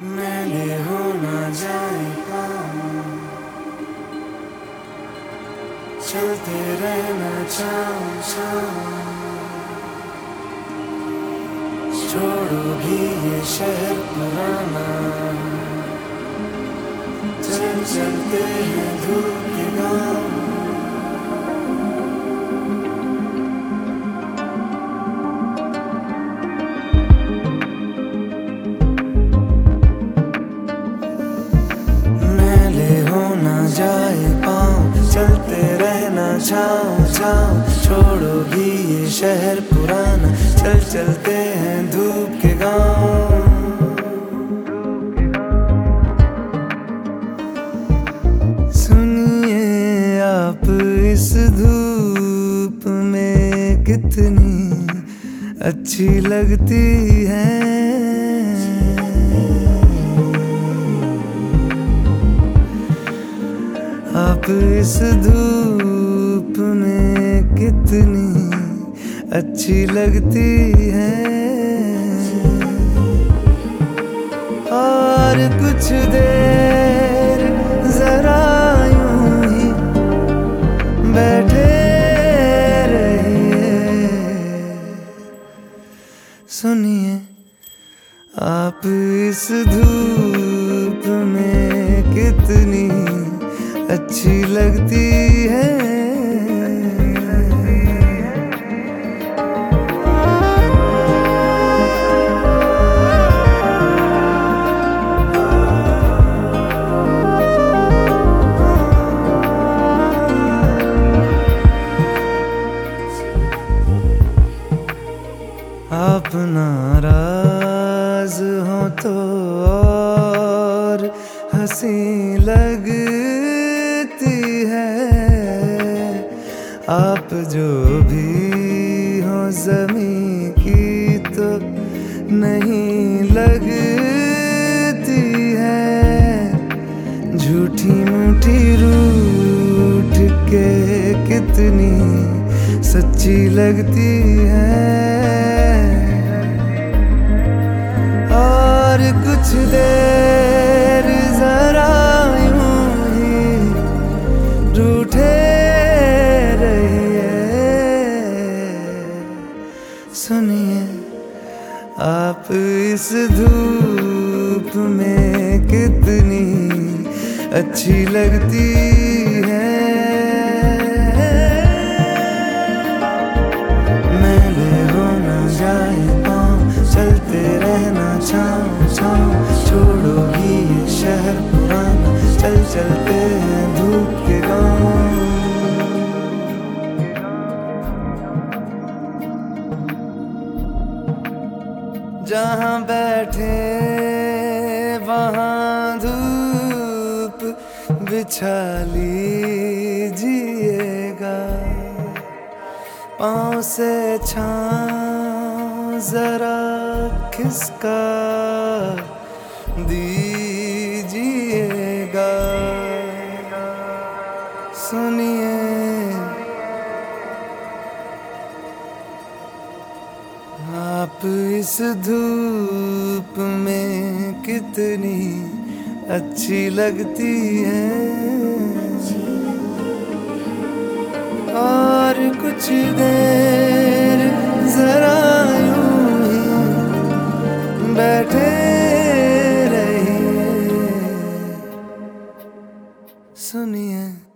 मैले हो ना जाए पाऊं, चलते रहना चाहूं छोड़ो भी ये शहर पुराना, चलते हैं धूप के गाँव। जाए पाँव, चलते रहना छाँव छोड़ो भी ये शहर पुराना, चलते हैं धूप के गाँव। सुनिए आप इस धूप में कितनी अच्छी लगती है, आप इस धूप में कितनी अच्छी लगती है। और कुछ देर जरा यूं ही बैठे रहिए, सुनिए आप इस धूप में कितनी अच्छी लगती है। आप नाराज हो तो और हंसी लगती है, आप जो भी हो ज़मीं की तो नहीं लगती है। झूठी मूठी रूठ के कितनी सच्ची लगती है। और कुछ देर जरा यूं ही रूठे रहिए, सुनिए आप इस धूप में कितनी अच्छी लगती है। मैले हो ना जाए पाँव, चलते रहना छाँव छोड़ो भी ये शहर पुराना, चलते हैं धूप के गाँव। जहाँ बैठे वहाँ धूप बिछा लीजिएगा, पाँव से छाँव जरा खिसका दीजिएगा, सुनिए आप इस धूप में कितनी अच्छी लगती है। और कुछ देर जरा यूं ही बैठे रहिए, सुनिए